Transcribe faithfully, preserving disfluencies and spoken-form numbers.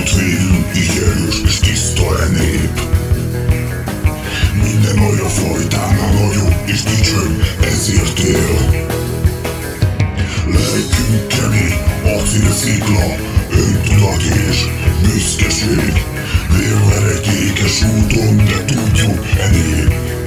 Őt végül így erős és tiszta e nép. Minden olyan fajtánál nagyobb és dicsőbb, ezért él. Lelkünk kemény, acélszikla, öntudat és büszkeség. Vérveretékes úton, de tudjuk e nép.